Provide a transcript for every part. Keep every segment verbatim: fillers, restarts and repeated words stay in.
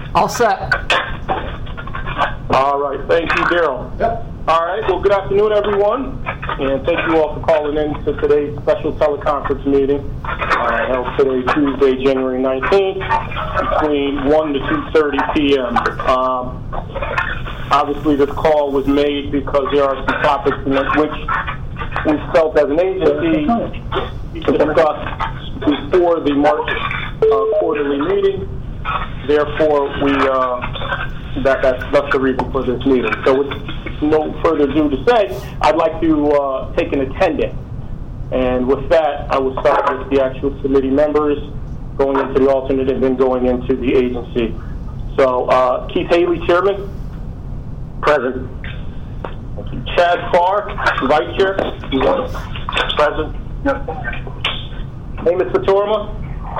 All set. All right. Thank you, Daryl. Yep. All right. Well, good afternoon, everyone, and thank you all for calling in to today's special teleconference meeting uh, held today, Tuesday, January nineteenth, between one to two thirty p.m. Um, obviously, this call was made because there are some topics in which we felt as an agency to discuss before the March uh, quarterly meeting. Therefore, we uh, that that's, that's the reason for this meeting. So, with no further ado to say, I'd like to uh, take an attendance. And with that, I will start with the actual committee members, going into the alternate, and then going into the agency. So, uh, Keith Haley, Chairman. Present. Thank you. Chad Farr, Vice Chair. Present. Amos Fatorma.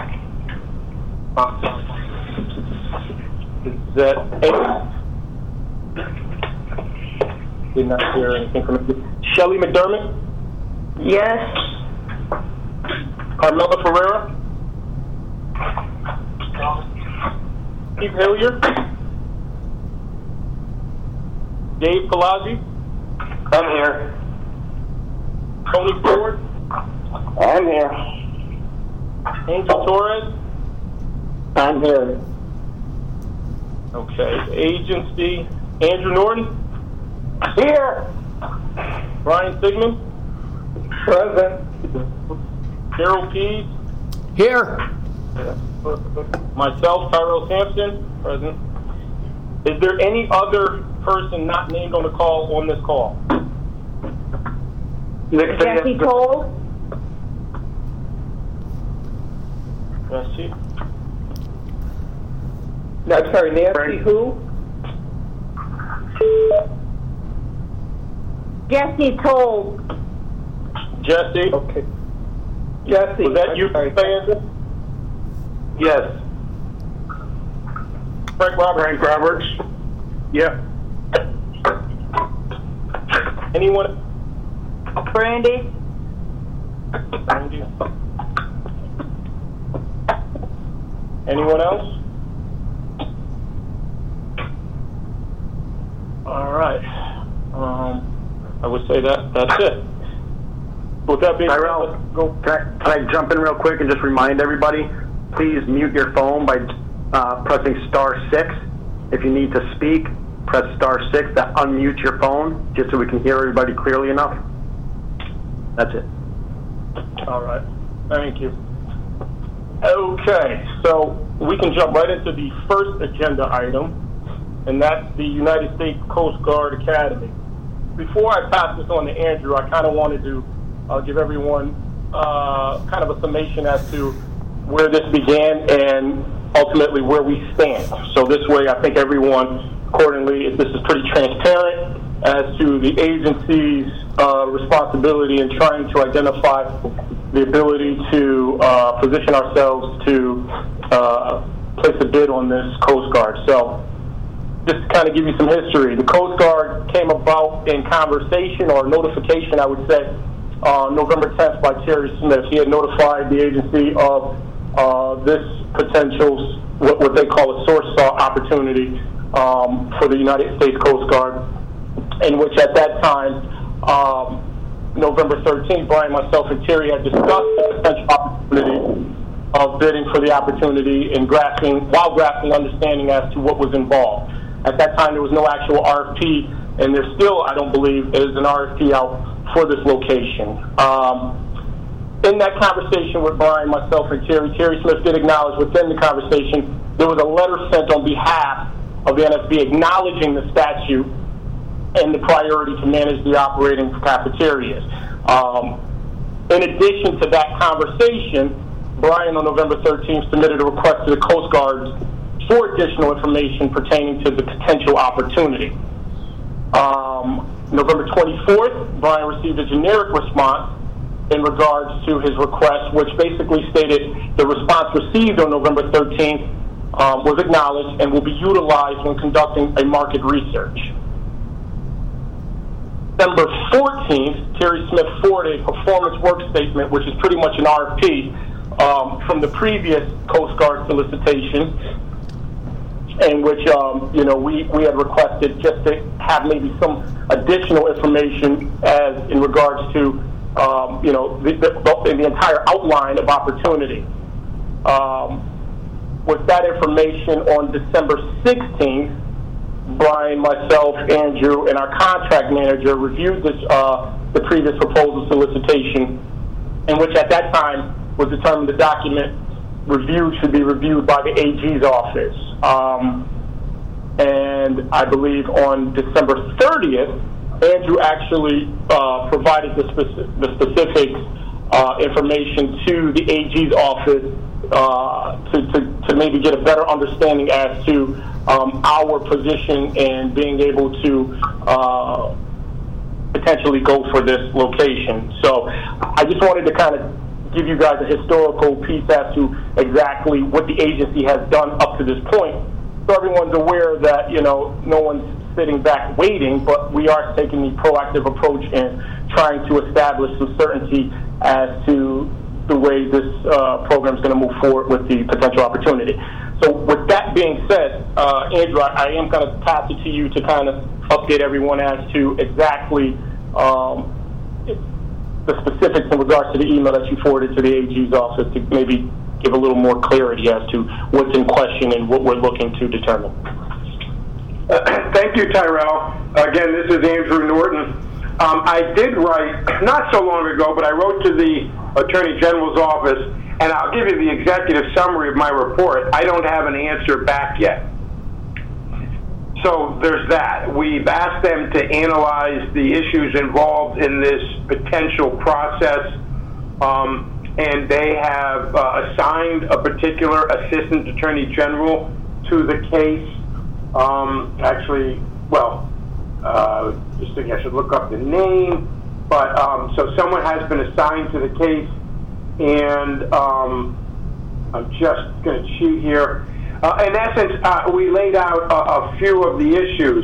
Uh, Is that Amos? Did not hear anything from him. Shelley McDermott? Yes. Carmela Ferreira? Steve Hillier? Dave Palazzi? I'm here. Tony Ford? I'm here. Angel Torres? I'm here. Okay. Agency, Andrew Norton? Here. Brian Sigmund? Present. Daryl Pease? Here. Myself, Tyrell Sampson? Present. Is there any other person not named on the call on this call? Jesse Cole? Jesse? No, I'm sorry, Nancy who? Jesse Cole. Jesse? Okay. Jesse. Was that I'm you sorry. saying this? Yes. Frank Roberts? Frank Roberts? Yeah. Anyone? Brandy? Brandy? Anyone else? All right. Um, I would say that that's it. With that being said, Tyrell, let's go. Can I, can I jump in real quick and just remind everybody, please mute your phone by uh, pressing star six. If you need to speak, press star six. That unmutes your phone, just so we can hear everybody clearly enough. That's it. All right. Thank you. Okay, so we can jump right into the first agenda item, and that's the United States Coast Guard Academy. Before I pass this on to Andrew, I kind of wanted to uh, give everyone uh, kind of a summation as to where this began and ultimately where we stand. So this way, I think everyone, accordingly, this is pretty transparent as to the agency's uh, responsibility in trying to identify the ability to uh, position ourselves to uh, place a bid on this Coast Guard. So just to kind of give you some history, the Coast Guard came about in conversation or notification, I would say, uh, November tenth by Terry Smith. He had notified the agency of uh, this potential, what, what they call a source saw opportunity um, for the United States Coast Guard, in which at that time, um, November thirteenth, Brian, myself, and Terry had discussed the potential opportunity of bidding for the opportunity and grasping, while grasping understanding as to what was involved. At that time, there was no actual R F P, and there still, I don't believe, is an R F P out for this location. Um, in that conversation with Brian, myself, and Terry, Terry Smith did acknowledge within the conversation there was a letter sent on behalf of the N S B acknowledging the statute and the priority to manage the operating cafeterias. Um, in addition to that conversation, Brian on November thirteenth submitted a request to the Coast Guard for additional information pertaining to the potential opportunity. Um, November twenty-fourth, Brian received a generic response in regards to his request, which basically stated the response received on November thirteenth um, was acknowledged and will be utilized when conducting a market research. December fourteenth, Terry Smith forwarded a performance work statement, which is pretty much an R F P um, from the previous Coast Guard solicitation, in which, um, you know, we, we had requested just to have maybe some additional information as in regards to, um, you know, the, the, in the entire outline of opportunity. Um, with that information on December sixteenth, Brian, myself, Andrew, and our contract manager reviewed this, uh, the previous proposal solicitation, in which at that time was determined the document reviewed should be reviewed by the A G's office. Um, and I believe on December thirtieth, Andrew actually uh, provided the, speci- the specific uh, information to the A G's office uh, to, to, to maybe get a better understanding as to um, our position and being able to uh, potentially go for this location. So I just wanted to kind of give you guys a historical piece as to exactly what the agency has done up to this point, so everyone's aware that, you know, no one's sitting back waiting, but we are taking the proactive approach and trying to establish some certainty as to the way this uh, program is going to move forward with the potential opportunity. So with that being said, uh, Andrew, I, I am going to pass it to you to kind of update everyone as to exactly um, the specifics in regards to the email that you forwarded to the A G's office, to maybe give a little more clarity as to what's in question and what we're looking to determine. Uh, thank you, Tyrell. Again, this is Andrew Norton. Um, I did write, not so long ago, but I wrote to the Attorney General's office, and I'll give you the executive summary of my report. I don't have an answer back yet. So there's that. We've asked them to analyze the issues involved in this potential process, um, and they have uh, assigned a particular Assistant Attorney General to the case. Um, actually, well, uh, just thinking I should look up the name, but um, so someone has been assigned to the case, and um, I'm just going to cheat here. Uh, in essence, uh, we laid out a, a few of the issues.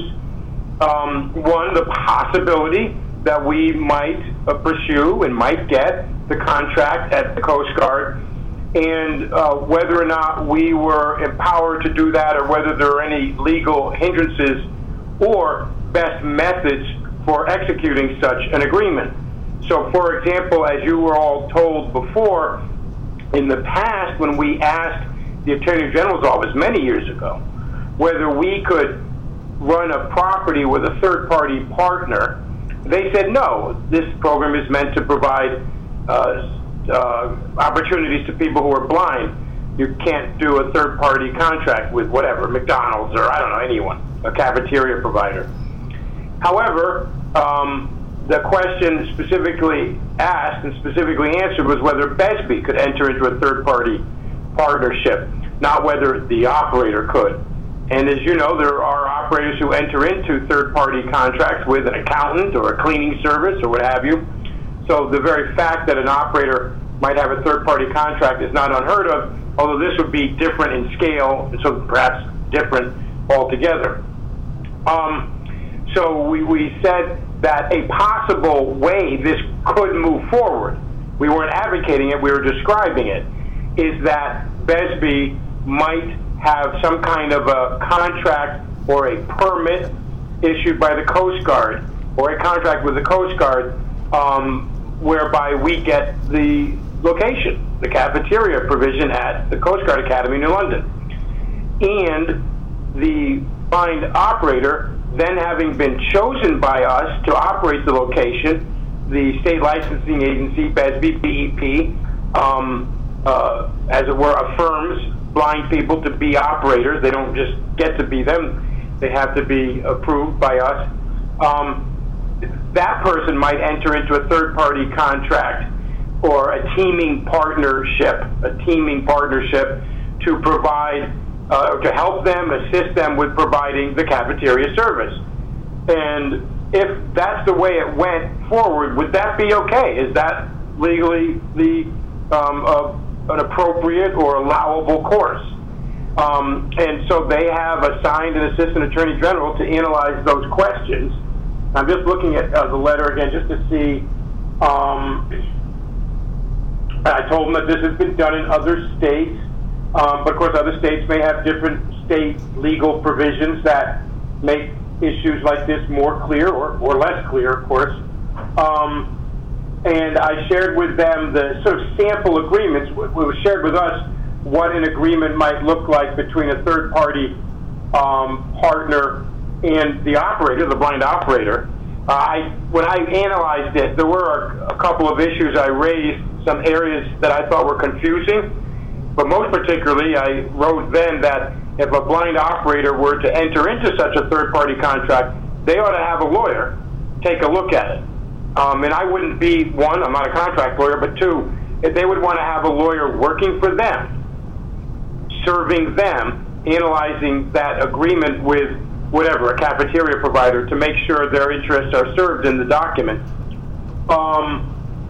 Um, one, the possibility that we might uh, pursue and might get the contract at the Coast Guard, and uh, whether or not we were empowered to do that, or whether there are any legal hindrances or best methods for executing such an agreement. So, for example, as you were all told before, in the past when we asked the Attorney General's office many years ago whether we could run a property with a third-party partner, they said no, this program is meant to provide uh, uh, opportunities to people who are blind. You can't do a third-party contract with whatever, McDonald's or I don't know, anyone, a cafeteria provider. However, um, the question specifically asked and specifically answered was whether B S B could enter into a third-party partnership, not whether the operator could. And as you know, there are operators who enter into third-party contracts with an accountant or a cleaning service or what have you. So the very fact that an operator might have a third-party contract is not unheard of, although this would be different in scale, and so perhaps different altogether. Um, so we, we said that a possible way this could move forward, we weren't advocating it, we were describing it, is that B S B might have some kind of a contract or a permit issued by the Coast Guard, or a contract with the Coast Guard, um, whereby we get the location, the cafeteria provision at the Coast Guard Academy, New London. And the blind operator, then having been chosen by us to operate the location, the state licensing agency, B S B, B E P, um, uh, as it were, affirms blind people to be operators. They don't just get to be them. They have to be approved by us. Um, that person might enter into a third-party contract or a teaming partnership, a teaming partnership to provide, uh, to help them, assist them with providing the cafeteria service. And if that's the way it went forward, would that be okay? Is that legally the um, uh, an appropriate or allowable course? Um, and so they have assigned an Assistant Attorney General to analyze those questions. I'm just looking at uh, the letter again just to see. Um, I told them that this has been done in other states. Um, but of course, other states may have different state legal provisions that make issues like this more clear or, or less clear, of course. Um, and I shared with them the sort of sample agreements. It was shared with us what an agreement might look like between a third-party um, partner and the operator, the blind operator. Uh, I, when I analyzed it, there were a, a couple of issues I raised, some areas that I thought were confusing, but most particularly I wrote then that if a blind operator were to enter into such a third-party contract, they ought to have a lawyer take a look at it. Um, and I wouldn't be, one, I'm not a contract lawyer, but two, if they would want to have a lawyer working for them, serving them, analyzing that agreement with whatever, a cafeteria provider, to make sure their interests are served in the document. Um,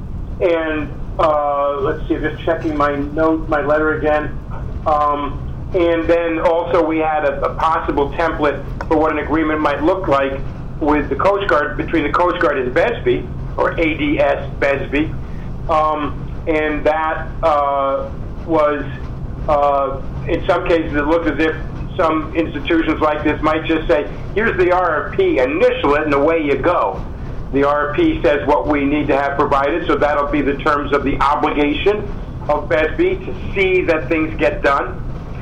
and uh, let's see, just checking my note, my letter again. Um, and then also we had a, a possible template for what an agreement might look like with the Coast Guard, between the Coast Guard and B S B E, or A D S, B S B E. Um, and that uh, was, uh, in some cases, it looked as if some institutions like this might just say, here's the R F P, initial it, and away you go. The R F P says what we need to have provided, so that'll be the terms of the obligation of B S B E to see that things get done.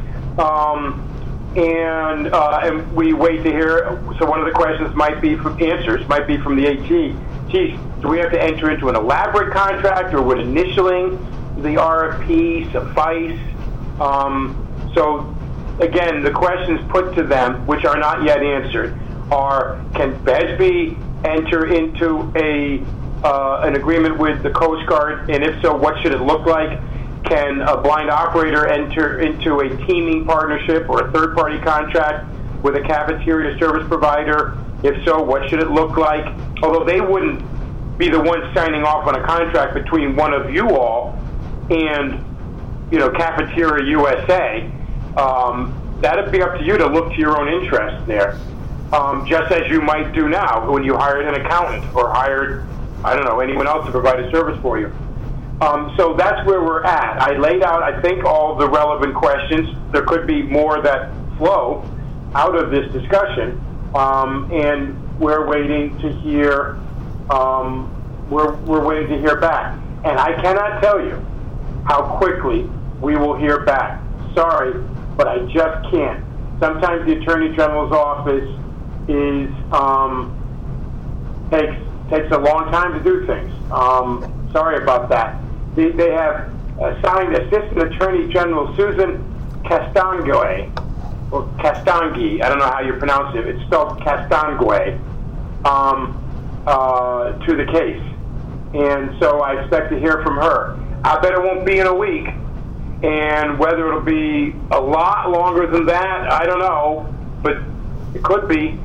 Um, and, uh, and we wait to hear, so one of the questions might be from answers, might be from the AT. Geez, do we have to enter into an elaborate contract, or would initialing the R F P suffice? Um, so, again, the questions put to them, which are not yet answered, are: can B S B E enter into a uh, an agreement with the Coast Guard, and if so, what should it look like? Can a blind operator enter into a teaming partnership or a third-party contract with a cafeteria service provider? If so, what should it look like? Although they wouldn't be the ones signing off on a contract between one of you all and, you know, Cafeteria U S A. Um, that'd be up to you to look to your own interest there, um, just as you might do now when you hired an accountant or hired, I don't know, anyone else to provide a service for you. Um, so that's where we're at. I laid out, I think, all the relevant questions. There could be more that flow out of this discussion, um, and we're waiting to hear. Um, we're we're waiting to hear back, and I cannot tell you how quickly we will hear back. Sorry, but I just can't. Sometimes the Attorney General's office is um, takes takes a long time to do things. Um, sorry about that. They, they have assigned Assistant Attorney General Susan Castangue, or Castangi, I don't know how you pronounce it. It's spelled Castangue, um, uh, to the case. And so I expect to hear from her. I bet it won't be in a week. And whether it'll be a lot longer than that, I don't know, but it could be.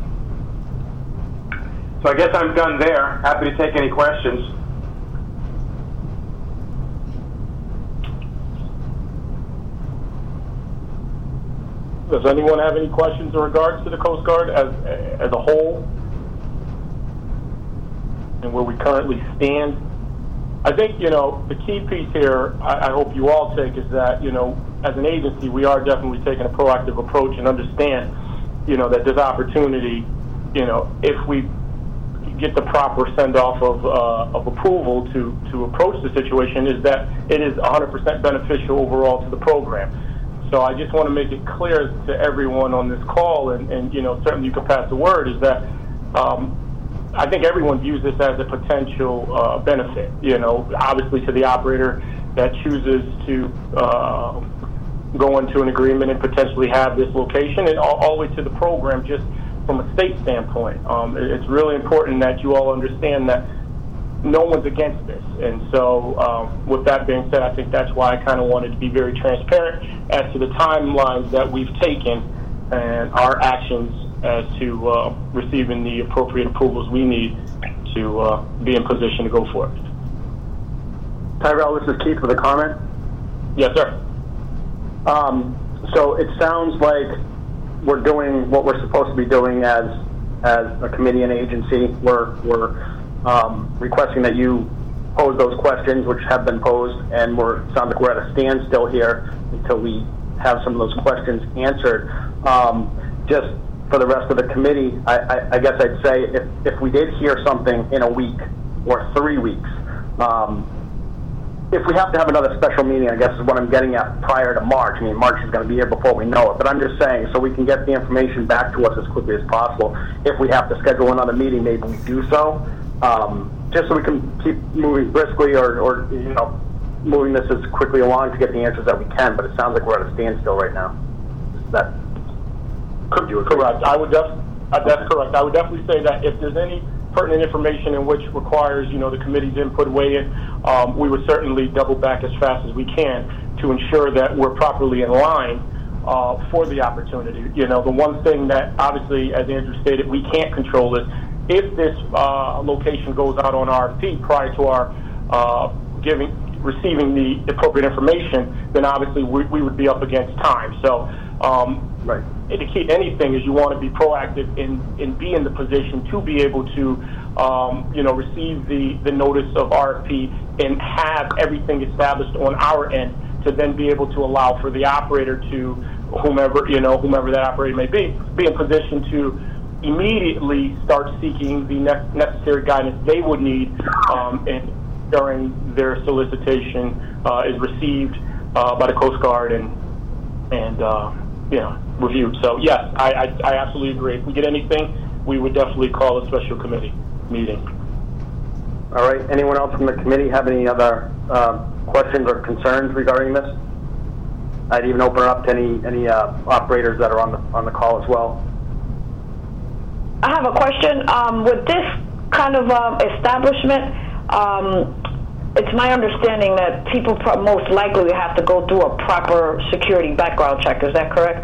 So I guess I'm done there. Happy to take any questions. Does anyone have any questions in regards to the Coast Guard as as a whole and where we currently stand? I think, you know, the key piece here, I, I hope you all take, is that, you know, as an agency, we are definitely taking a proactive approach and understand, you know, that there's opportunity, you know, if we get the proper send-off of, uh, of approval to, to approach the situation, is that it is one hundred percent beneficial overall to the program. So I just want to make it clear to everyone on this call, and, and you know, certainly you can pass the word, is that um, I think everyone views this as a potential uh, benefit, you know, obviously to the operator that chooses to uh, go into an agreement and potentially have this location, and all, all the way to the program just from a state standpoint. Um, it's really important that you all understand that no one's against this. And so um, with that being said, I think that's why I kind of wanted to be very transparent as to the timelines that we've taken and our actions as to uh, receiving the appropriate approvals we need to uh, be in position to go for it. Tyrell, this is Keith with a comment. Yes, sir. Um, so it sounds like we're doing what we're supposed to be doing as as a committee and agency. We're, we're um, requesting that you pose those questions which have been posed, and we're sounds like we're at a standstill here until we have some of those questions answered. Um, just for the rest of the committee, I, I, I guess I'd say if, if we did hear something in a week or three weeks, um, if we have to have another special meeting, I guess is what I'm getting at, prior to March. I mean, March is going to be here before we know it, but I'm just saying, so we can get the information back to us as quickly as possible. If we have to schedule another meeting, maybe we do so, um, just so we can keep moving briskly or, or, you know, moving this as quickly along to get the answers that we can, but it sounds like we're at a standstill right now. Is that, could you agree? Correct. I would def- uh, that's correct. I would definitely say that if there's any pertinent information in which requires, you know, the committee's input weigh in, um, we would certainly double back as fast as we can to ensure that we're properly in line uh, for the opportunity. You know, the one thing that obviously, as Andrew stated, we can't control is if this uh, location goes out on R F P prior to our uh, giving, receiving the appropriate information, then obviously we, we would be up against time. So, um, right. The key to anything is you want to be proactive in, in be in the position to be able to, um, you know, receive the, the notice of R F P and have everything established on our end to then be able to allow for the operator to, whomever, you know, whomever that operator may be, be in position to immediately start seeking the ne- necessary guidance they would need um, and during their solicitation uh, is received uh, by the Coast Guard and, and uh, you know, reviewed. So, yes, I, I, I absolutely agree. If we get anything, we would definitely call a special committee meeting. All right. Anyone else from the committee have any other uh, questions or concerns regarding this? I'd even open it up to any any uh, operators that are on the on the call as well. I have a question. Um, with this kind of um, establishment, um, it's my understanding that people pro- most likely have to go through a proper security background check. Is that correct?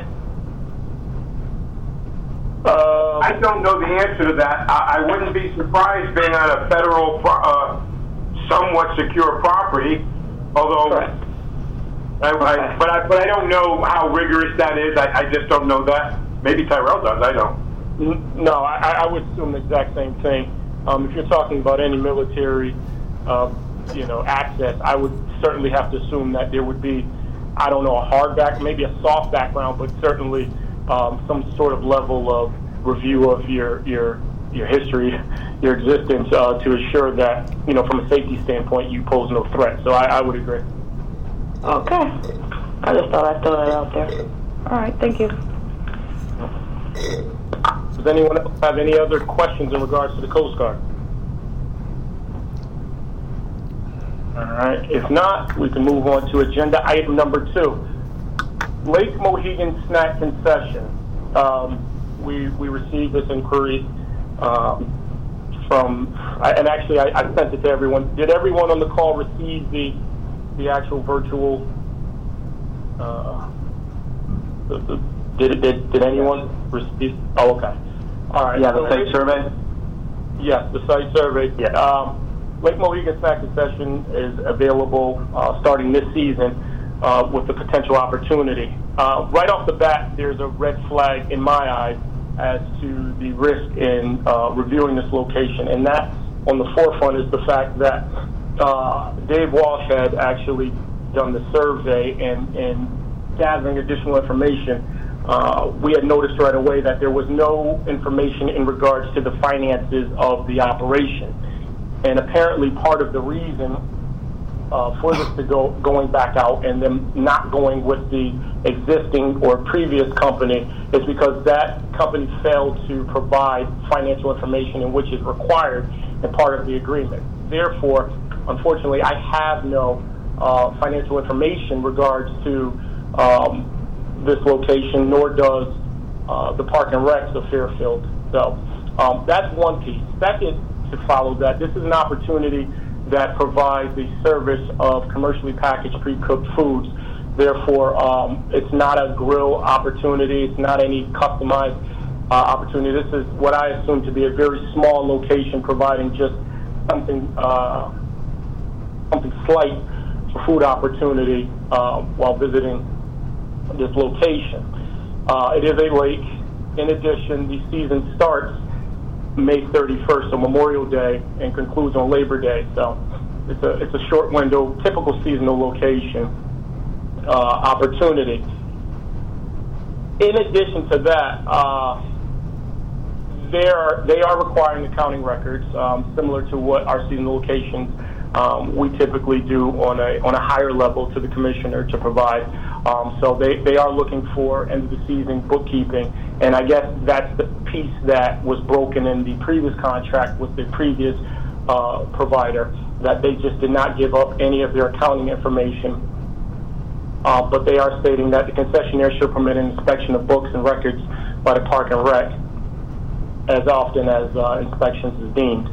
Uh, I don't know the answer to that. I, I wouldn't be surprised being on a federal, pro- uh, somewhat secure property, although, Correct. I, Okay. I, but I but I don't know how rigorous that is. I, I just don't know that. Maybe Tyrell does. I don't. No, I, I would assume the exact same thing. Um, if you're talking about any military, uh, you know, access, I would certainly have to assume that there would be, I don't know, a hard back, maybe a soft background, but certainly um, some sort of level of review of your your your history, your existence, uh, to assure that, you know, from a safety standpoint, you pose no threat. So I, I would agree. Okay. I just thought I'd throw that out there. All right. Thank you. Does anyone else have any other questions in regards to the Coast Guard? All right. If not, we can move on to agenda item number two. Lake Mohegan Snack Concession. Um, we we received this inquiry um, from, I, and actually I, I sent it to everyone. Did everyone on the call receive the the actual virtual? Uh, the, the, did did did anyone receive? Oh, okay. All right. Yeah, the So site Lake- survey. Yes, the site survey. Yeah. Um, Lake Mohegan Snack Concession is available uh, starting this season uh, with the potential opportunity. Uh, right off the bat, there's a red flag in my eyes as to the risk in uh, reviewing this location, and that on the forefront is the fact that uh, Dave Walsh had actually done the survey and, and gathering additional information. Uh, we had noticed right away that there was no information in regards to the finances of the operation. And apparently part of the reason uh, for this to go going back out and them not going with the existing or previous company is because that company failed to provide financial information in which is required and part of the agreement. Therefore, unfortunately, I have no uh, financial information in regards to um, this location, nor does uh, the Park and Recs of Fairfield. So um, that's one piece. Second, to follow that, this is an opportunity that provides the service of commercially packaged pre-cooked foods. Therefore, um, it's not a grill opportunity. It's not any customized uh, opportunity. This is what I assume to be a very small location providing just something uh, something slight for food opportunity uh, while visiting this location. Uh, it is a lake. In addition, the season starts May thirty-first, so Memorial Day, and concludes on Labor Day. So it's a it's a short window, typical seasonal location uh, opportunity. in addition to that, uh, they are they are requiring accounting records, um, similar to what our seasonal locations um, we typically do on a on a higher level to the commissioner to provide. Um, so they, they are looking for end of the season bookkeeping, and I guess that's the piece that was broken in the previous contract with the previous uh, provider, that they just did not give up any of their accounting information. Uh, but they are stating that the concessionaire should permit an inspection of books and records by the Park and Rec as often as uh, inspections is deemed.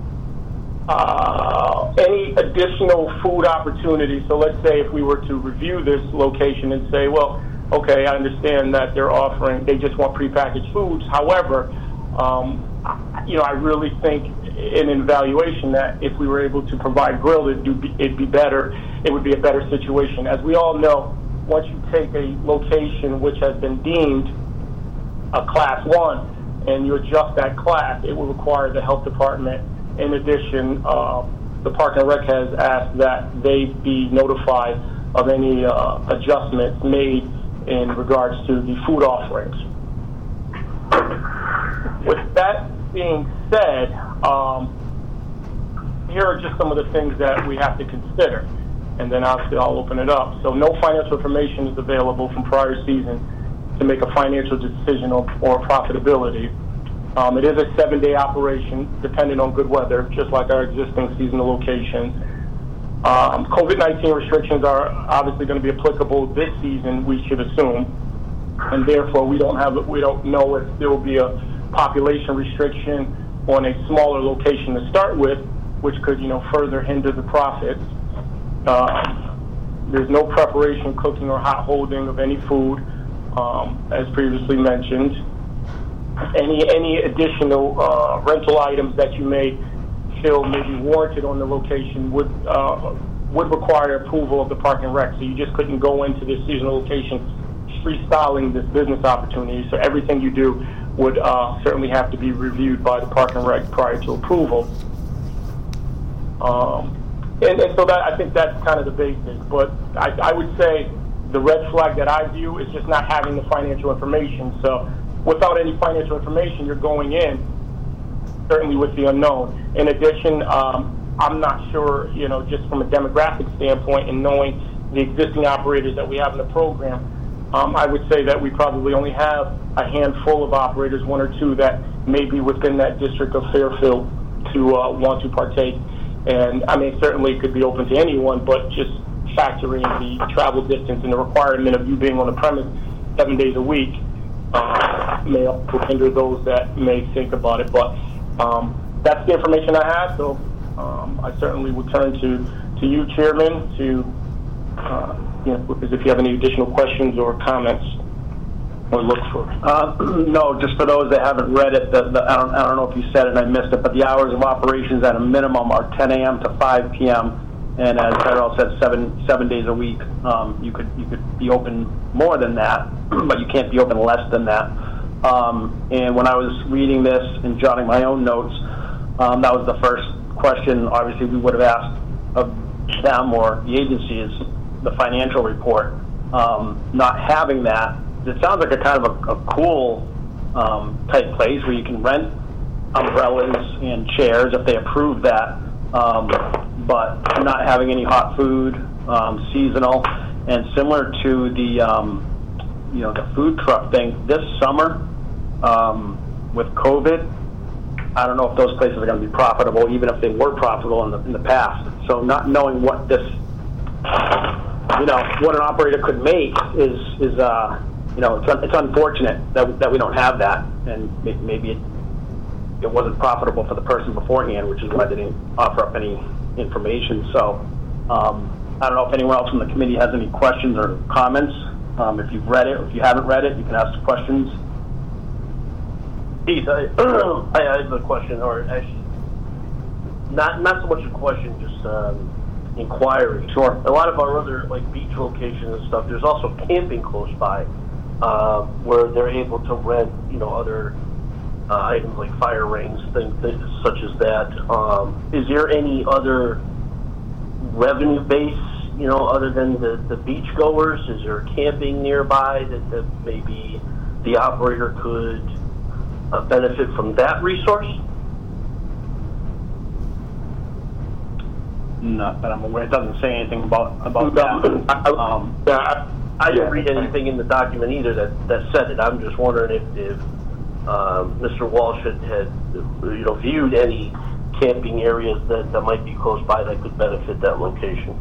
Uh, any additional food opportunities, so let's say if we were to review this location and say, well, okay, I understand that they're offering, they just want prepackaged foods. However, um, you know, I really think in an evaluation that if we were able to provide grilled, it'd be, it'd be better, it would be a better situation. As we all know, once you take a location which has been deemed a class one and you adjust that class, it will require the health department. In addition, uh, the Park and Rec has asked that they be notified of any uh, adjustments made in regards to the food offerings. With that being said, um, here are just some of the things that we have to consider, and then obviously I'll open it up. So no financial information is available from prior season to make a financial decision or, or profitability. Um, it is a seven-day operation, depending on good weather, just like our existing seasonal locations. Um, COVID nineteen restrictions are obviously going to be applicable this season, we should assume, and therefore we don't have, we don't know if there will be a population restriction on a smaller location to start with, which could, you know, further hinder the profits. Um, there's no preparation, cooking, or hot holding of any food, um, as previously mentioned. Any any additional uh, rental items that you may feel may be warranted on the location would uh, would require approval of the Park and Rec. So you just couldn't go into this seasonal location freestyling this business opportunity. So everything you do would uh, certainly have to be reviewed by the Park and Rec prior to approval. Um, and, and so that I think that's kind of the basics. But I, I would say the red flag that I view is just not having the financial information. So without any financial information, you're going in certainly with the unknown. In addition, um, I'm not sure, you know, just from a demographic standpoint and knowing the existing operators that we have in the program, um, I would say that we probably only have a handful of operators, one or two, that may be within that district of Fairfield to uh, want to partake. And I mean, certainly it could be open to anyone, but just factoring the travel distance and the requirement of you being on the premise seven days a week, Uh, may also hinder those that may think about it, but um, that's the information I have. So um, I certainly would turn to to you, Chairman, to uh, you know, because if you have any additional questions or comments, or look for. Uh, no, just for those that haven't read it, the, the, I don't I don't know if you said it and I missed it, but the hours of operations at a minimum are ten a.m. to five p.m. and as Tyrell said, seven seven days a week. Um, you could you could be open more than that, but you can't be open less than that. Um, and when I was reading this and jotting my own notes, um, that was the first question. Obviously, we would have asked of them or the agency is the financial report. Um, not having that, it sounds like a kind of a, a cool um, type place where you can rent umbrellas and chairs if they approve that. Um, but not having any hot food, um, seasonal, and similar to the, um, you know, the food truck thing this summer um, with COVID, I don't know if those places are going to be profitable, even if they were profitable in the in the past. So not knowing what this, you know, what an operator could make is is uh, you know, it's it's unfortunate that that we don't have that, and maybe it it wasn't profitable for the person beforehand, which is why they didn't offer up any information. So um, I don't know if anyone else from the committee has any questions or comments. Um, if you've read it, or if you haven't read it, you can ask questions. Keith, I, I have a question, or actually, not not so much a question, just um, inquiry. Sure. A lot of our other like beach locations and stuff, there's also camping close by, uh, where they're able to rent, you know, other uh, items like fire rings, things such as that. Um, is there any other revenue base, you know, other than the, the beach goers? Is there camping nearby that, that may be the operator could uh, benefit from that resource? Not that I'm aware. It doesn't say anything about about that. I, I, Um, I, I didn't Yeah. read anything in the document either that, that said it. I'm just wondering if, if um, Mister Walsh had, had, you know, viewed any camping areas that, that might be close by that could benefit that location.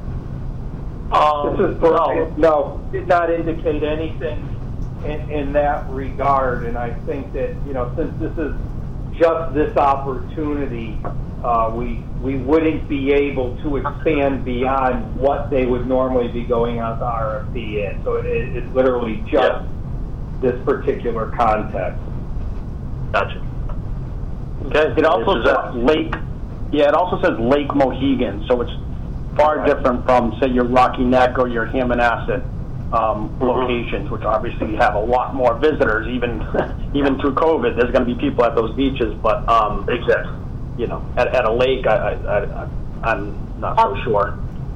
um, This is Brian. No, did not indicate anything in, in that regard, and I think that, you know, since this is just this opportunity, uh, we, we wouldn't be able to expand beyond what they would normally be going out to R F P in. So it, it's literally just Yeah. this particular context. Gotcha. Okay. It also Answers that. says Lake, yeah, it also says Lake Mohegan, so it's far Right. different from, say, your Rocky Neck or your Hammonasset um, Mhm. locations, which obviously have a lot more visitors, even even through COVID. There's going to be people at those beaches, but, um, Exactly. you know, at, at a lake, I, I, I, I'm not so Um, sure.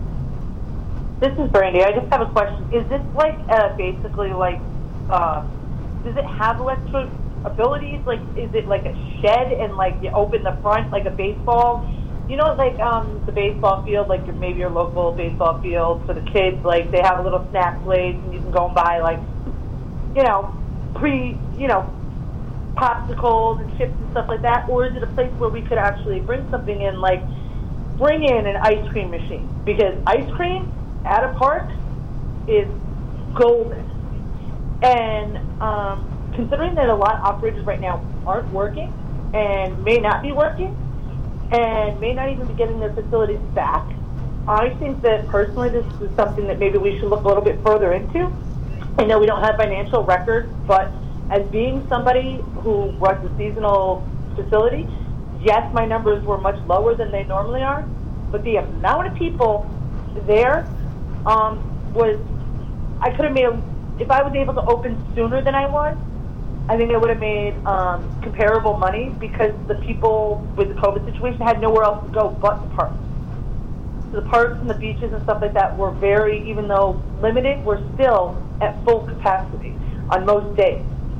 This is Brandy. I just have a question. Is this like uh, basically like, uh, does it have electric abilities? Like, is it like a shed and like you open the front like a baseball? You know, like um, the baseball field, like your, maybe your local baseball field for the kids. Like they have a little snack place and you can go and buy like, you know, pre, you know, popsicles and chips and stuff like that. Or is it a place where we could actually bring something in, like bring in an ice cream machine? Because ice cream at a park is golden. And um, considering that a lot of operators right now aren't working and may not be working and may not even be getting their facilities back, I think that personally this is something that maybe we should look a little bit further into. I know we don't have financial records, but as being somebody who runs a seasonal facility, yes, my numbers were much lower than they normally are, but the amount of people there um, was, I could have made, a, if I was able to open sooner than I was, I think I would have made um, comparable money because the people with the COVID situation had nowhere else to go but the parks. So the parks and the beaches and stuff like that were very, even though limited, were still at full capacity on most days.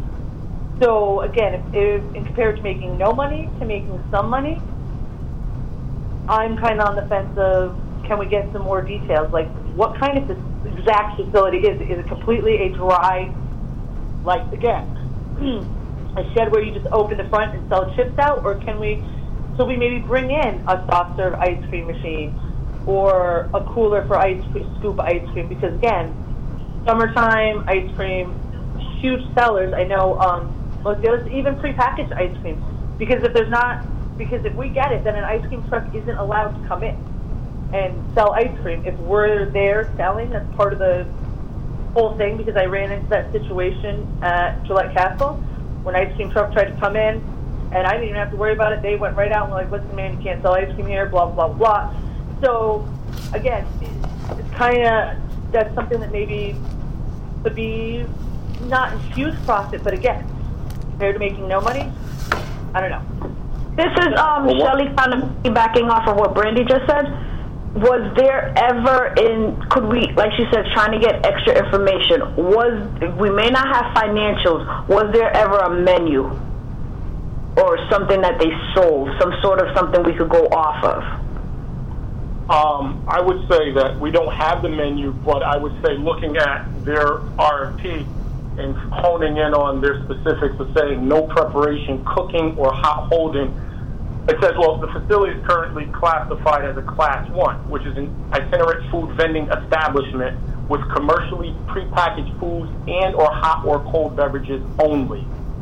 So again, if, if in compared to making no money to making some money, I'm kind of on the fence of, can we get some more details? Like, what kind of this exact facility is it? Is it completely a dry, like, again, a shed where you just open the front and sell chips out? Or can we, so we maybe bring in a soft serve ice cream machine or a cooler for ice cream, scoop ice cream? Because again, summertime ice cream, huge sellers. I know um, most of the others, even prepackaged ice cream. Because if there's not, because if we get it, then an ice cream truck isn't allowed to come in and sell ice cream. If we're there selling, that's part of the whole thing, because I ran into that situation at Gillette Castle when an ice cream truck tried to come in, and I didn't even have to worry about it. They went right out and were like, listen, man, you can't sell ice cream here, blah, blah, blah. So, again, it's kind of, that's something that maybe would be not a huge profit, but again, compared to making no money, I don't know. This is um, Shelley kind of backing off of what Brandy just said. Was there ever in, could we, like she said, trying to get extra information, was, we may not have financials, was there ever a menu or something that they sold, some sort of something we could go off of? Um, I would say that we don't have the menu, but I would say looking at their R F P and honing in on their specifics of saying no preparation, cooking, or hot holding. It says, well, the facility is currently classified as a class one, which is an itinerant food vending establishment with commercially prepackaged foods and or hot or cold beverages only.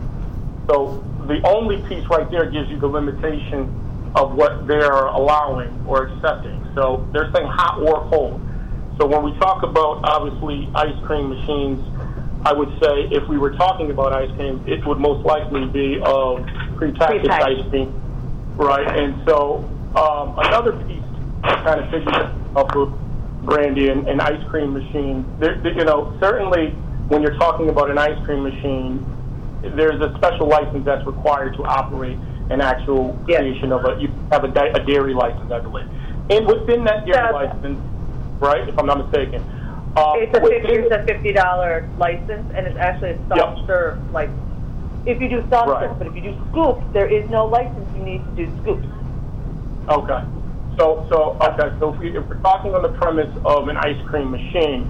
So the only piece right there gives you the limitation of what they're allowing or accepting. So they're saying hot or cold. So when we talk about, obviously, ice cream machines, I would say if we were talking about ice cream, it would most likely be of prepackaged Prepackaged. ice cream. Right, and so um, another piece kind of figures up with Brandy and, and ice cream machine. There, there, you know, certainly when you're talking about an ice cream machine, there's a special license that's required to operate an actual Yes. creation of a. You have a, di- a dairy license, I believe, and within that dairy Yeah. license, right, if I'm not mistaken, Uh, It's a within- fifty, it's a fifty dollar license, and it's actually a soft Yep. serve, like, if you do soft Right. serve, but if you do scoops, there is no license, you need to do scoops. Okay. So, so, okay, so if, we, if we're talking on the premise of an ice cream machine,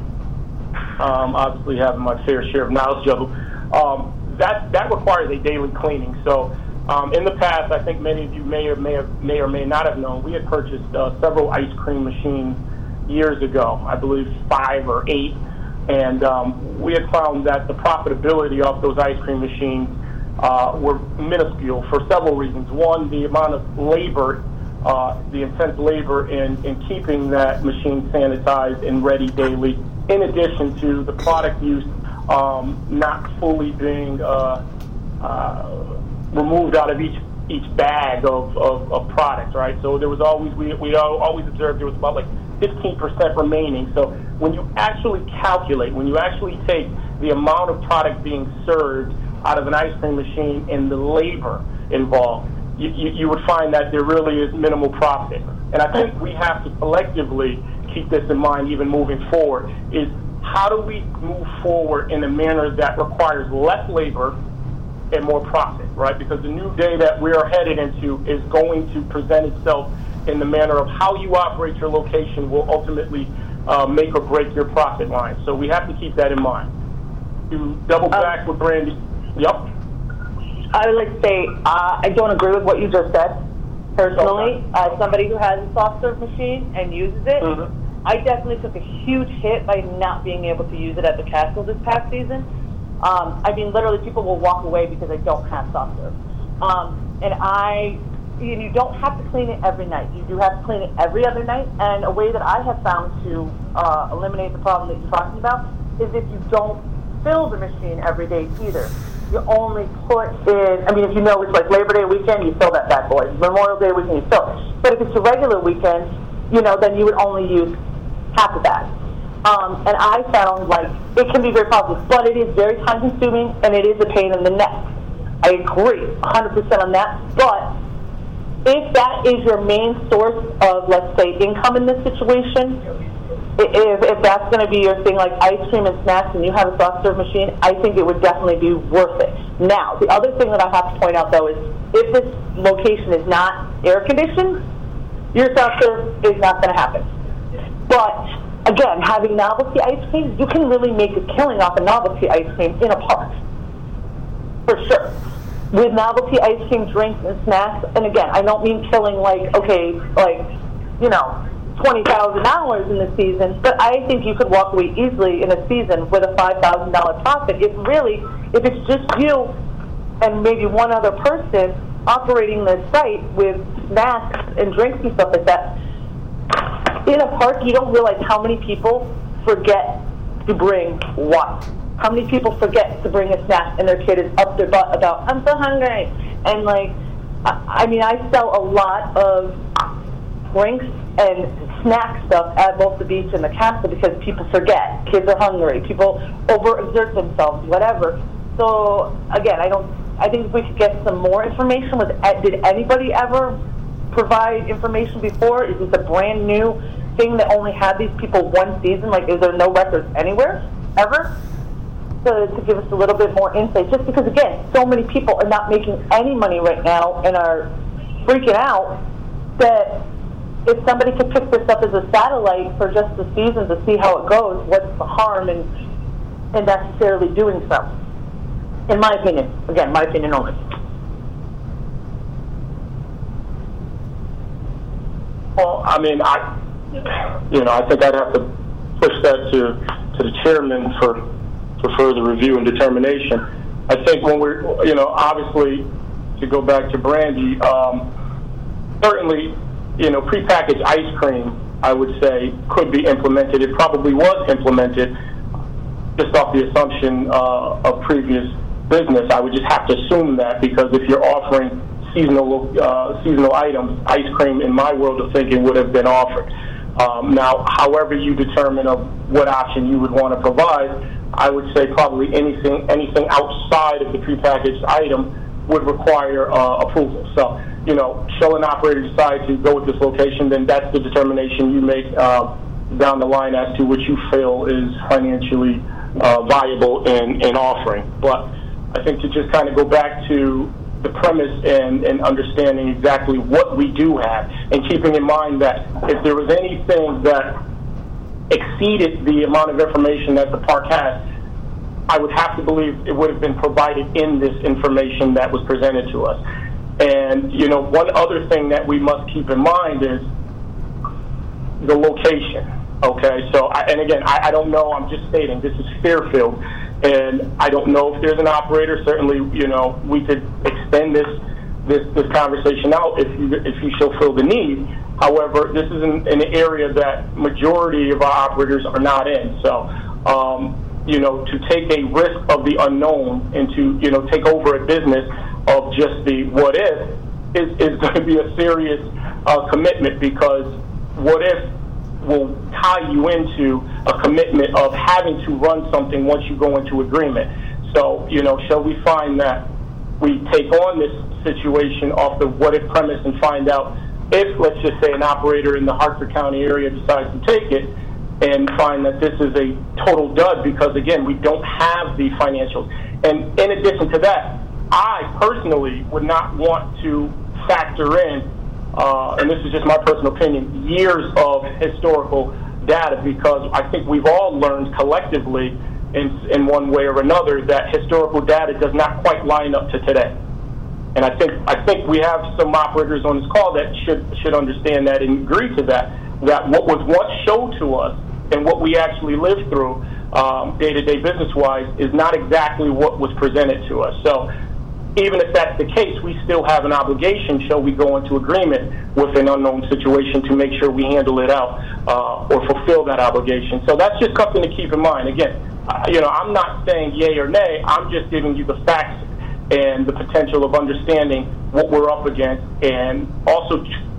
um, obviously having my fair share of knowledge of them, um, that, that requires a daily cleaning. So, um, in the past, I think many of you may or may have, may or may not have known, we had purchased uh, several ice cream machines years ago, I believe five or eight, and um, we had found that the profitability of those ice cream machines uh, were minuscule for several reasons. One, the amount of labor, uh, the intense labor in, in keeping that machine sanitized and ready daily, in addition to the product use um, not fully being uh, uh, removed out of each each bag of, of, of product, right? So there was always, we, we always observed there was about like fifteen percent remaining. So when you actually calculate, when you actually take the amount of product being served out of an ice cream machine and the labor involved, you, you, you would find that there really is minimal profit. And I think we have to collectively keep this in mind even moving forward, is how do we move forward in a manner that requires less labor and more profit, right? Because the new day that we are headed into is going to present itself in the manner of how you operate your location will ultimately uh, make or break your profit line. So we have to keep that in mind. To double back um, with Brandy. Yep. I would like to say uh, I don't agree with what you just said. Personally, okay. As somebody who has a soft serve machine and uses it, mm-hmm. I definitely took a huge hit by not being able to use it at the castle this past season. Um, I mean, literally, people will walk away because I don't have soft serve. Um, and I, you, you don't have to clean it every night. You do have to clean it every other night. And a way that I have found to uh, eliminate the problem that you're talking about is if you don't fill the machine every day either. You only put in, I mean, if you know it's like Labor Day weekend, you fill that bad boy. Memorial Day weekend, you fill it. But if it's a regular weekend, you know, then you would only use half of that. Um, and I found, like, it can be very positive, but it is very time-consuming, and it is a pain in the neck. I agree one hundred percent on that. But if that is your main source of, let's say, income in this situation, if, if that's going to be your thing, like ice cream and snacks, and you have a soft serve machine, I think it would definitely be worth it. Now, the other thing that I have to point out, though, is if this location is not air-conditioned, your soft serve is not going to happen. But again, having novelty ice cream, you can really make a killing off of novelty ice cream in a park, for sure. With novelty ice cream drinks and snacks, and again, I don't mean killing like, okay, like, you know, twenty thousand dollars in the season, but I think you could walk away easily in a season with a five thousand dollars profit. If really, if it's just you and maybe one other person operating the site with snacks and drinks and stuff like that, in a park, you don't realize how many people forget to bring what. How many people forget to bring a snack and their kid is up their butt about, I'm so hungry. And like, I, I mean, I sell a lot of drinks and snack stuff at both the beach and the castle because people forget. Kids are hungry. People overexert themselves, whatever. So again, I don't, I think if we could get some more information, was, did anybody ever provide information before? Is this a brand new thing that only had these people one season? Like, is there no records anywhere, ever? To, to give us a little bit more insight, just because, again, so many people are not making any money right now and are freaking out that if somebody could pick this up as a satellite for just the season to see how it goes, what's the harm in, in necessarily doing so? In my opinion. Again, my opinion only. Well, I mean, I, you know, I think I'd have to push that to to the chairman for for further review and determination. I think when we're, you know, obviously, to go back to Brandy, um, certainly, you know, prepackaged ice cream, I would say, could be implemented. It probably was implemented just off the assumption uh, of previous business. I would just have to assume that, because if you're offering seasonal uh, seasonal items, ice cream, in my world of thinking, would have been offered. Um, now, however you determine of what option you would want to provide, I would say probably anything anything outside of the prepackaged item would require uh, approval. So, you know, shall an operator decide to go with this location, then that's the determination you make, uh, down the line as to what you feel is financially uh, viable in, in offering. But I think to just kind of go back to the premise and, and understanding exactly what we do have, and keeping in mind that if there was anything that exceeded the amount of information that the park has, I would have to believe it would have been provided in this information that was presented to us. And, you know, one other thing that we must keep in mind is the location, okay? So, I, and again, I, I don't know, I'm just stating, this is Fairfield, and I don't know if there's an operator. Certainly, you know, we could extend this this, this conversation out if you, if you shall feel the need. However, this is an, an area that majority of our operators are not in. So, um, you know, to take a risk of the unknown and to, you know, take over a business of just the what if is, is going to be a serious uh, commitment, because what if will tie you into a commitment of having to run something once you go into agreement. So, you know, shall we find that we take on this situation off the what if premise and find out if, let's just say, an operator in the Hartford County area decides to take it, and find that this is a total dud because, again, we don't have the financials. And in addition to that, I personally would not want to factor in, uh, and this is just my personal opinion, years of historical data, because I think we've all learned collectively in, in one way or another that historical data does not quite line up to today. And I think I think we have some operators on this call that should should understand that and agree to that, that what was once shown to us and what we actually lived through um, day-to-day business-wise is not exactly what was presented to us. So even if that's the case, we still have an obligation, shall we go into agreement with an unknown situation, to make sure we handle it out uh, or fulfill that obligation. So that's just something to keep in mind. Again, uh, you know, I'm not saying yay or nay. I'm just giving you the facts and the potential of understanding what we're up against, and also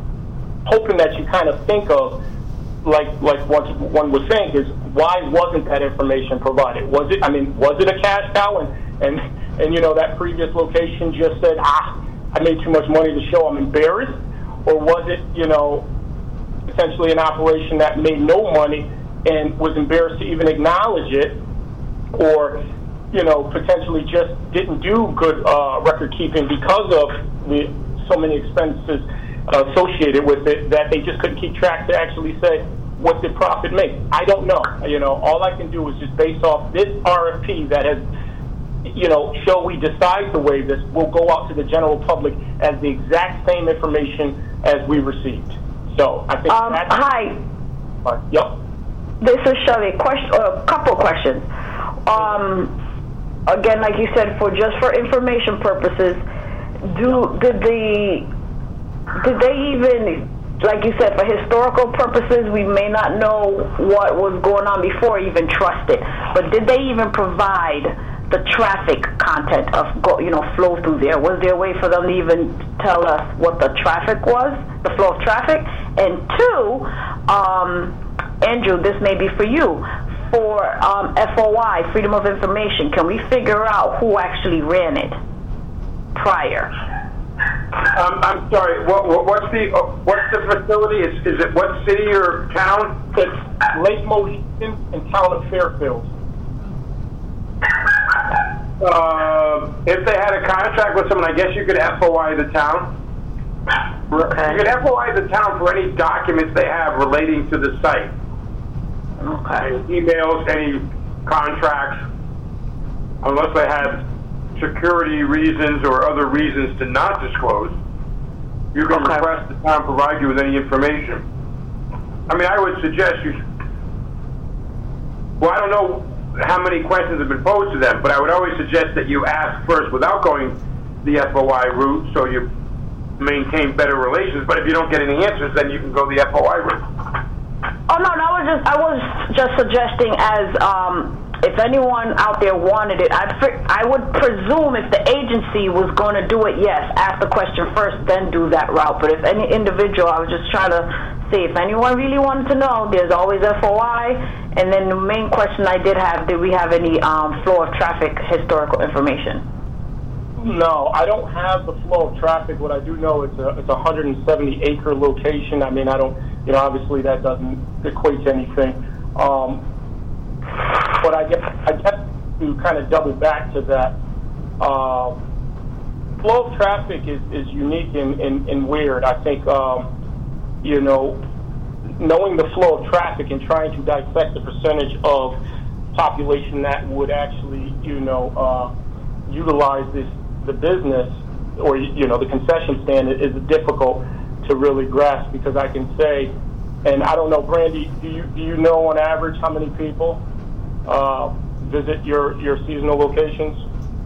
hoping that you kind of think of, like like one, one would think, is why wasn't that information provided? Was it, I mean, was it a cash cow, and, and, and you know, that previous location just said, ah, I made too much money to show, I'm embarrassed? Or was it, you know, potentially an operation that made no money and was embarrassed to even acknowledge it, or, you know, potentially just didn't do good uh, record keeping because of the so many expenses uh, associated with it that they just couldn't keep track to actually say, what did profit make? I don't know. You know, all I can do is just base off this R F P that has, you know, shall we decide to waive this, will go out to the general public as the exact same information as we received. So I think um, that's... Hi. Uh, yep. This is Shelley. Question, a couple questions. Um, again, like you said, for just for information purposes, do did the did they even, like you said, for historical purposes, we may not know what was going on before, even trust it, but did they even provide the traffic content of, go, you know, flow through there? Was there a way for them to even tell us what the traffic was, the flow of traffic? And two, um, Andrew, this may be for you. For um, F O I, Freedom of Information, can we figure out who actually ran it prior? Um, I'm sorry. What, what, what's the uh, what's the facility? Is is it what city or town? It's Lake Mohegan and town of Fairfield. Uh, if they had a contract with someone, I guess you could F O I the town. Okay. You could F O I the town for any documents they have relating to the site. Okay. Any emails, any contracts, unless they have security reasons or other reasons to not disclose, you can Okay. request the town provide you with any information. I mean, I would suggest you, well, I don't know how many questions have been posed to them, but I would always suggest that you ask first without going the F O I route, so you maintain better relations. But if you don't get any answers, then you can go the F O I route. Oh no, no, I was just I was just suggesting as um, if anyone out there wanted it, I'd I would presume if the agency was going to do it, yes, ask the question first, then do that route. But if any individual, I was just trying to see if anyone really wanted to know. There's always F O I, and then the main question I did have: did we have any um, flow of traffic historical information? No, I don't have the flow of traffic. What I do know, it's a it's a one hundred seventy acre location. I mean, I don't you know, obviously that doesn't equate to anything. Um, but I guess, I guess to kind of double back to that, uh, flow of traffic is, is unique and, and, and weird. I think, um, you know, knowing the flow of traffic and trying to dissect the percentage of population that would actually, you know, uh, utilize this the business or, you know, the concession stand is difficult to really grasp, because I can say, and I don't know, Brandy, do you do you know on average how many people uh, visit your, your seasonal locations?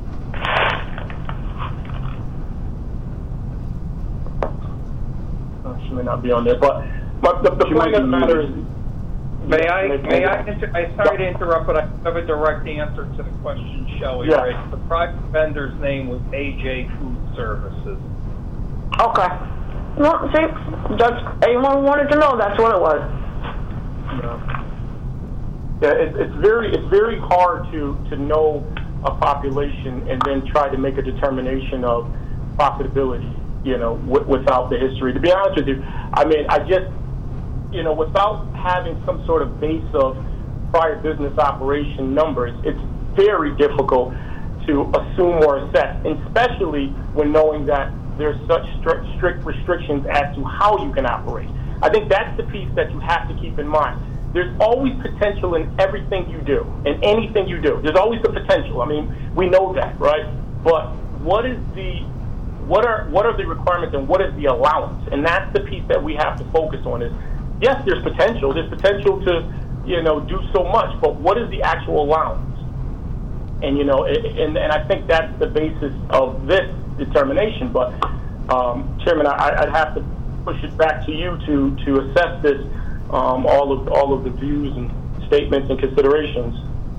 Oh, she may not be on there, but, but the, the point of the matter is, May I, may I, inter- I sorry to interrupt, but I have a direct answer to the question Shelley Yeah. raised. The private vendor's name was A J Food Services. Okay. No, see, that's, anyone wanted to know, that's what it was. Yeah, yeah it, it's very it's very hard to, to know a population and then try to make a determination of profitability, you know, w- without the history. To be honest with you, I mean, I just, you know, without having some sort of base of prior business operation numbers, it's very difficult to assume or assess, especially when knowing that there's such strict, strict restrictions as to how you can operate. I think that's the piece that you have to keep in mind. There's always potential in everything you do, in anything you do. There's always the potential. I mean, we know that, right? But what is the what are what are the requirements and what is the allowance? And that's the piece that we have to focus on. Is yes, there's potential. There's potential to, you know, do so much, but what is the actual allowance? And, you know, and, and I think that's the basis of this determination. But, um, Chairman, I, I'd have to push it back to you to, to assess this, um, all of all of the views and statements and considerations.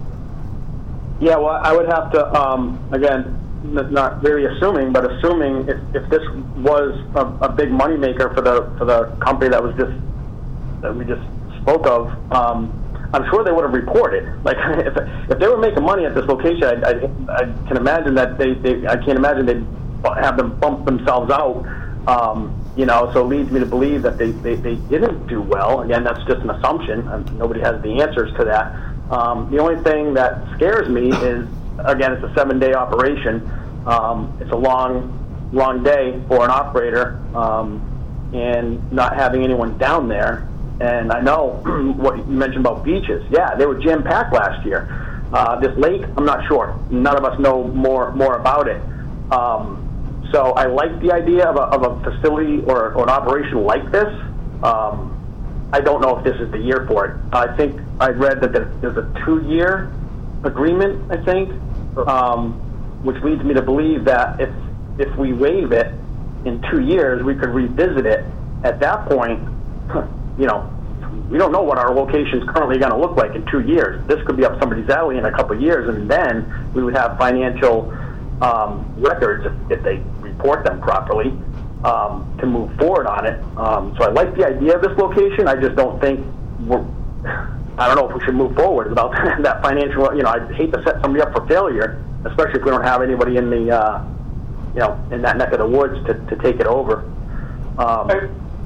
Yeah, well, I would have to, um, again, n- not very assuming, but assuming if, if this was a, a big moneymaker for the for the company that was just that we just spoke of, um, I'm sure they would have reported. Like, if if they were making money at this location, I, I, I can imagine that they, they I can't imagine they'd have them bump themselves out. Um, you know, so it leads me to believe that they, they, they didn't do well. Again, that's just an assumption. Um, nobody has the answers to that. Um, the only thing that scares me is, again, it's a seven-day operation. Um, it's a long, long day for an operator, um, and not having anyone down there. And I know what you mentioned about beaches. Yeah, they were jam-packed last year. Uh, this lake, I'm not sure. None of us know more more about it. Um, so I like the idea of a, of a facility or, or an operation like this. Um, I don't know if this is the year for it. I think I read that there's a two-year agreement, I think, um, which leads me to believe that if if we waive it in two years, we could revisit it. At that point, you know, we don't know what our location is currently going to look like in two years. This could be up somebody's alley in a couple of years, and then we would have financial um, records if, if they report them properly um, to move forward on it. Um, so I like the idea of this location. I just don't think we're. I don't know if we should move forward without that financial. You know, I'd hate to set somebody up for failure, especially if we don't have anybody in the, uh, you know, in that neck of the woods to, to take it over. Um, Hey,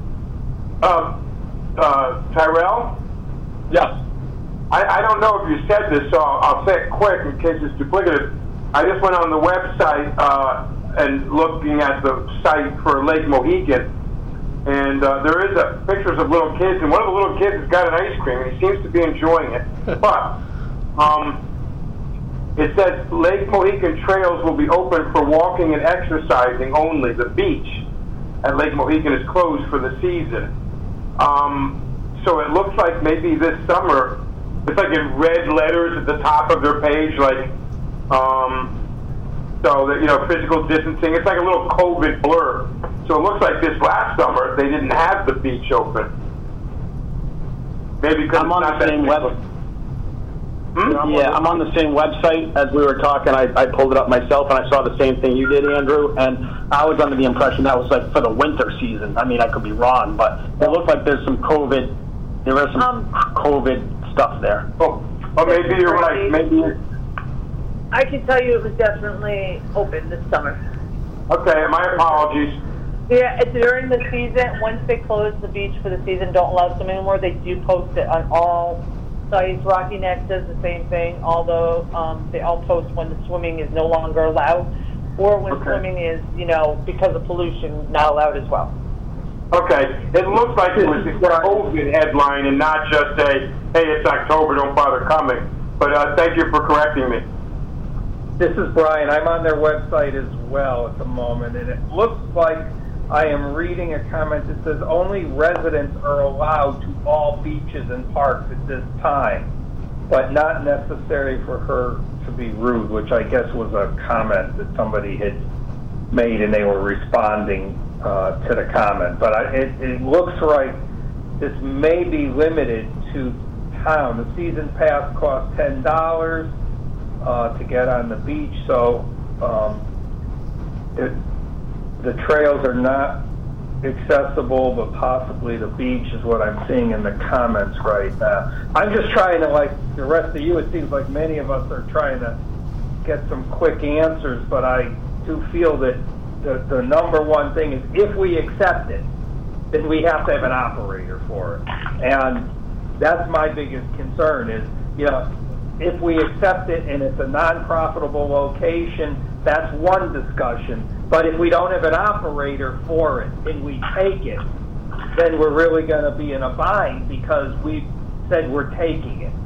uh, uh, Tyrell? Yes. I, I don't know if you said this, so I'll, I'll say it quick in case it's duplicative. I just went on the website uh, and looking at the site for Lake Mohegan, and uh, there is a, pictures of little kids, and one of the little kids has got an ice cream, and he seems to be enjoying it. But um, it says Lake Mohegan trails will be open for walking and exercising only. The beach at Lake Mohegan is closed for the season. Um, so it looks like maybe this summer, it's like in red letters at the top of their page, like, um, so that, you know, physical distancing. It's like a little COVID blur. So it looks like this last summer they didn't have the beach open. Maybe because I'm it's on not the that same big. web. Hmm? Yeah, I'm on the same website as we were talking. I, I pulled it up myself, and I saw the same thing you did, Andrew. And I was under the impression that was like for the winter season. I mean, I could be wrong, but it looked like there's some COVID. There is some Um, COVID stuff there. Oh, oh, maybe you're right. Maybe. You're, I can tell you it was definitely open this summer. okay, my apologies. Yeah, it's during the season. Once they close the beach for the season, don't allow swimming anymore, they do post it on all sites. Rocky Neck does the same thing, although um, they all post when the swimming is no longer allowed, or when Okay. swimming is, you know, because of pollution, not allowed as well. Okay, it looks like it was a COVID headline and not just a, hey, it's October, don't bother coming. But uh, thank you for correcting me. This is Brian. I'm on their website as well at the moment, and it looks like I am reading a comment that says only residents are allowed to all beaches and parks at this time, but not necessary for her to be rude, which I guess was a comment that somebody had made and they were responding uh, to the comment. But I, it, it looks like this may be limited to town. The season pass costs ten dollars uh, to get on the beach, so um, it, the trails are not accessible, but possibly the beach is what I'm seeing in the comments right now. I'm just trying to, like the rest of you, it seems like many of us are trying to get some quick answers, but I do feel that the, the number one thing is if we accept it, then we have to have an operator for it. And that's my biggest concern is, you know, if we accept it and it's a non-profitable location, that's one discussion. But if we don't have an operator for it and we take it, then we're really going to be in a bind because we said we're taking it.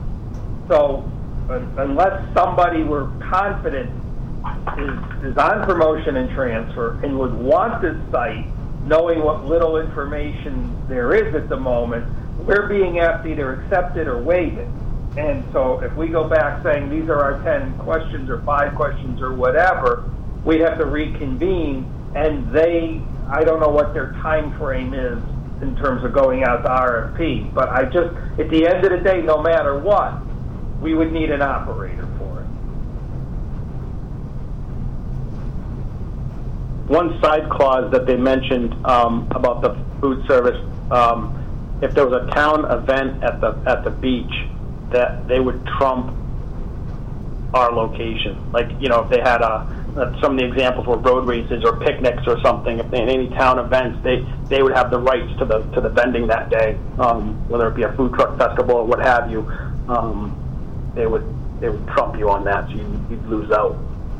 So uh, unless somebody we're confident is, is on promotion and transfer and would want this site, knowing what little information there is at the moment, we're being asked to either accept it or waive it. And so if we go back saying these are our ten questions or five questions or whatever, we have to reconvene, and they, I don't know what their time frame is in terms of going out to R F P, but I just, at the end of the day, no matter what, we would need an operator for it. One side clause that they mentioned um, about the food service, um, if there was a town event at the at the beach, that they would trump our location. Like, you know, if they had a, uh, some of the examples were road races or picnics or something, if they had any town events, they, they would have the rights to the to the vending that day, um, whether it be a food truck festival or what have you. Um, they would they would trump you on that, so you'd, you'd lose out.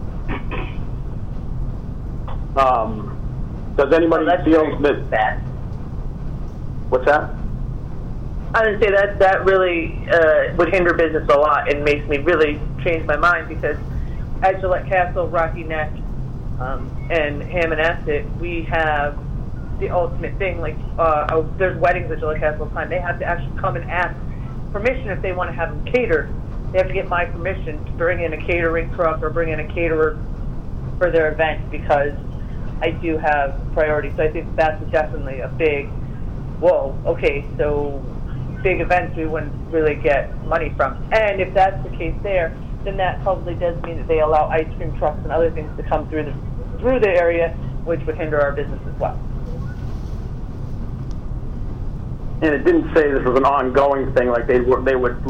Um, does anybody Well, that's feel very that... bad. What's that? I would say that that really uh, would hinder business a lot and makes me really change my mind because at Gillette Castle, Rocky Neck, um, and Hammonasset, we have the ultimate thing. Like, uh, oh, there's weddings at Gillette Castle all the time. They have to actually come and ask permission if they want to have them catered. They have to get my permission to bring in a catering truck or bring in a caterer for their event because I do have priority. So I think that's definitely a big, whoa, okay, so big events we wouldn't really get money from. And if that's the case there, then that probably does mean that they allow ice cream trucks and other things to come through the through the area, which would hinder our business as well. And it didn't say this was an ongoing thing, like they were, they would